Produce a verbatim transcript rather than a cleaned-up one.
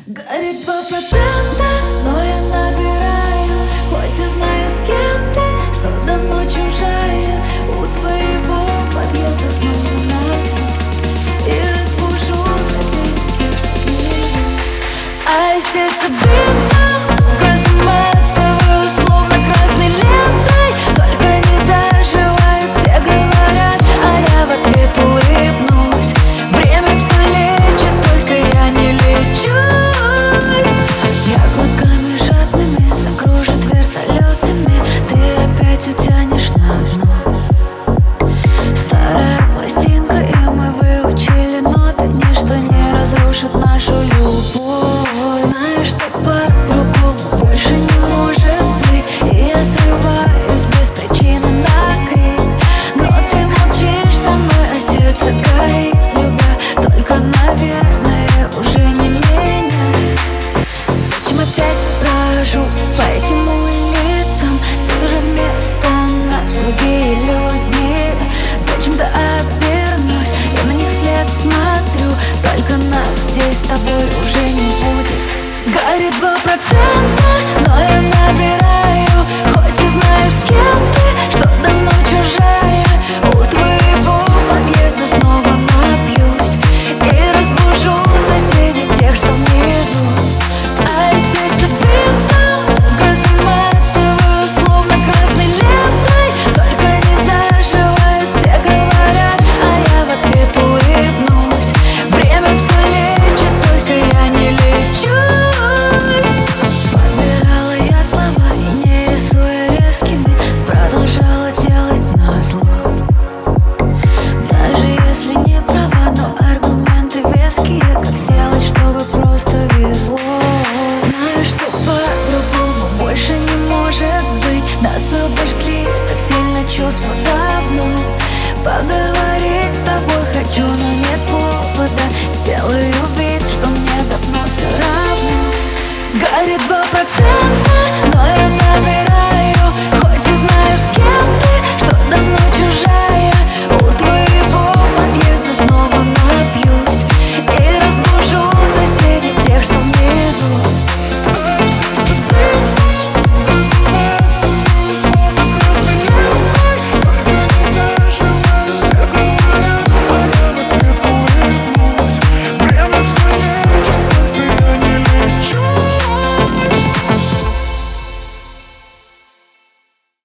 Горит два процента, но я набираю. Хоть и знаю, с кем ты, что давно чужая. У твоего подъезда снова нахуй и разбужу соседских штабелей. А и сердце бьет, заматываю, словно красной лентой. Только не заживают, все говорят, а я в ответ улыбнусь. Время все лечит, только я не лечусь. Яблоками жадными закружит вертолетами. Ты опять утянешь на дно. Старая пластинка, и мы выучили ноты. Ничто не разрушит нашу любовь. Знаю, что по-другому больше не может быть, и я срываюсь без причины на крик. Но ты молчишь со мной, а сердце горит, любя. Только, наверное, уже не меня. Зачем опять брожу по этим улицам? Здесь уже вместо нас другие люди. Зачем-то обернусь, я на них след смотрю. Только нас здесь с тобой уже не будет. Горит два процента.